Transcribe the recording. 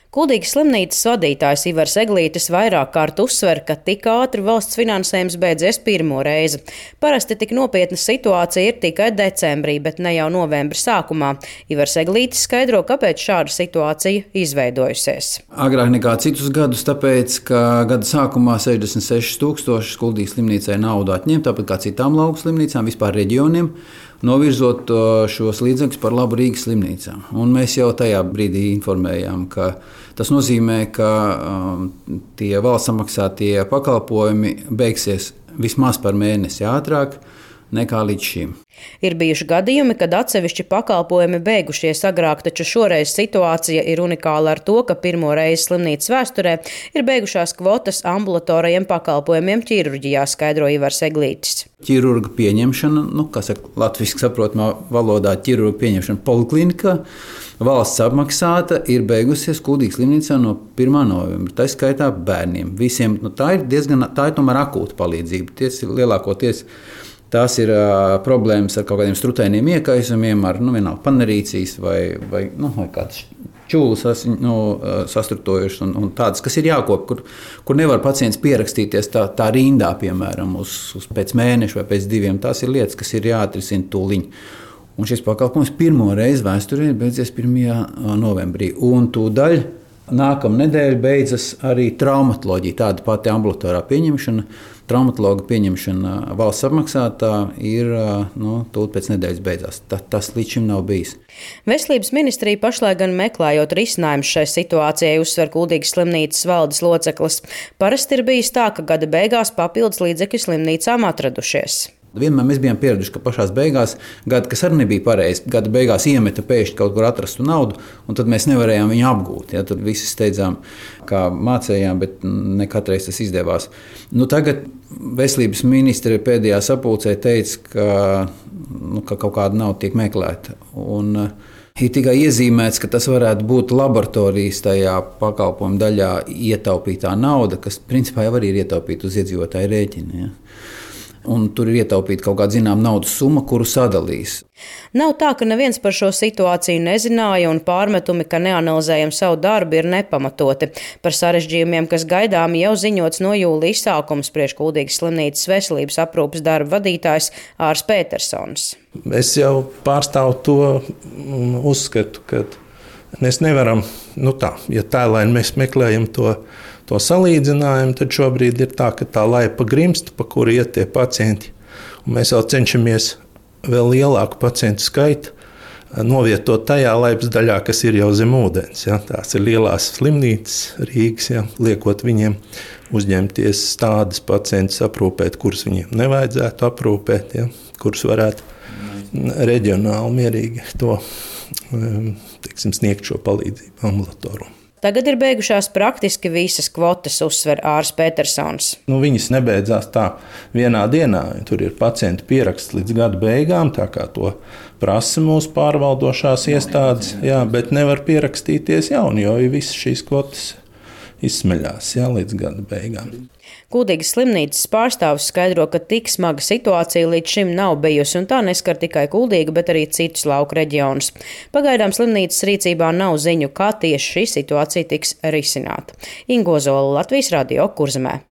Kuldīgas slimnīcas vadītājs Ivars Eglītis vairāk kārt uzsver, ka tik ātri valsts finansējums beidzies pirmo reizi. Parasti tik nopietna situācija ir tikai decembrī, bet ne jau novembra sākumā. Ivars Eglītis skaidro, kāpēc šāda situācija izveidojusies. Agrāk nekā citus gadus, tāpēc, ka gada sākumā 66,000 Kuldīgas slimnīcai naudu atņem, tāpat kā citām lauku slimnīcām, vispār reģioniem, novirzot šos līdzekļus par labu Rīgas slimnīcām. Un mēs jau tajā brīdī informējām, ka tas nozīmē, ka tie valsts samaksātie pakalpojumi beigsies vismaz par mēnesi ātrāk nekā līdz šim. Ir bijuši gadījumi, kad atsevišķi pakalpojumi beigušies agrāk, taču šoreiz situācija ir unikāla ar to, ka pirmo reizi slimnīcas vēsturē ir beigušās kvotas ambulatorajiem pakalpojumiem ķirurģijā, skaidro Ivars Eglītis. Ķirurga pieņemšana, latviski saprotamā valodā ķirurga pieņemšana poliklinikā, valsts apmaksāta, ir beigusies Kuldīgas slimnīcā no 1. novembra. Tā skaitā bērniem. Visiem, tā ir tomēr akūta palīdzība. Lielākoties tās ir problēmas ar kaut kādiem strutainiem iekaisumiem, ar panerīcijas vai kādas čūlas sastrutojušas un tādas, kas ir jākop, kur nevar pacients pierakstīties tā rindā, piemēram, uz pēc mēneša vai pēc 2. Tās ir lietas, kas ir jāatrisina tūliņ. Un šis pakalpojums pirmo reizi vēsturē ir beidzies 1. novembrī. Un tūdaļ nākamā nedēļa beidzas arī traumatoloģija, tāda pati ambulatorā pieņemšana. Traumatologa pieņemšana valsts apmaksātā ir tūlīt pēc nedēļas beidzās. Tas līdz šim nav bijis. Veselības ministrija pašlaik gan meklējot risinājumus šai situācijai, uzsver Kuldīgas slimnīcas valdes loceklis. Parasti ir bijis tā, ka gada beigās papildus līdzekļi slimnīcām atradušies. Vienmēr mēs bijām pieraduši, ka pašās beigās, kas arī nebija pareizi, gada beigās iemeta pēkšņi kaut kur atrastu naudu, un tad mēs nevarējām viņu apgūt. Ja? Tad visi steidzām, kā mācējām, bet ne katreiz tas izdevās. Tagad veselības ministre pēdējā sapulcē teica, ka kaut kāda nauda tiek meklēta. Un ir tikai iezīmēts, ka tas varētu būt laboratorijas tajā pakalpojuma daļā ietaupītā nauda, kas principā jau arī ir ietaupīta uz iedzīvotāju rēķina. Ja? Un tur ir ietaupīta kaut kāda zināma naudas summa, kuru sadalīs. Nav tā, ka neviens par šo situāciju nezināja, un pārmetumi, ka neanalizējam savu darbu, ir nepamatoti. Par sarežģījumiem, kas gaidāmi, jau ziņots no jūlija sākuma, spriež Kuldīgas slimnīcas veselības aprūpes darba vadītājs Ārs Petersons. Es jau pārstāvu to un uzskatu, ka mēs nevaram, ja tēlaini mēs meklējam to salīdzinājumu, tad šobrīd ir tā, ka tā laipa grimst, pa kuru iet tie pacienti. Un mēs vēl cenšamies vēl lielāku pacientu skaitu novietot tajā laipas daļā, kas ir jau zem ūdens. Ja? Tās ir lielās slimnīcas Rīgas, ja? Liekot viņiem uzņemties tādas pacientus aprūpēt, kurus viņiem nevajadzētu aprūpēt, ja? Kurus varētu reģionāli mierīgi to sniegt šo palīdzību ambulatoru. Tagad ir beigušās praktiski visas kvotas, uzsver Ārs Petersons. Viņas nebeidzās tā vienā dienā. Tur ir pacientu pieraksts līdz gada beigām, tā kā to prasa mūsu pārvaldošās iestādes, bet nevar pierakstīties jauni, jo visas šīs kvotas izsmeļās līdz gada beigām. Kuldīgas slimnīcas pārstāvis skaidro, ka tik smaga situācija līdz šim nav bijusi, un tā neskar tikai Kuldīgu, bet arī citus lauku reģionus. Pagaidām slimnīcas rīcībā nav ziņu, kā tieši šī situācija tiks risināta. Ingo Zola, Latvijas Radio, Kurzemē.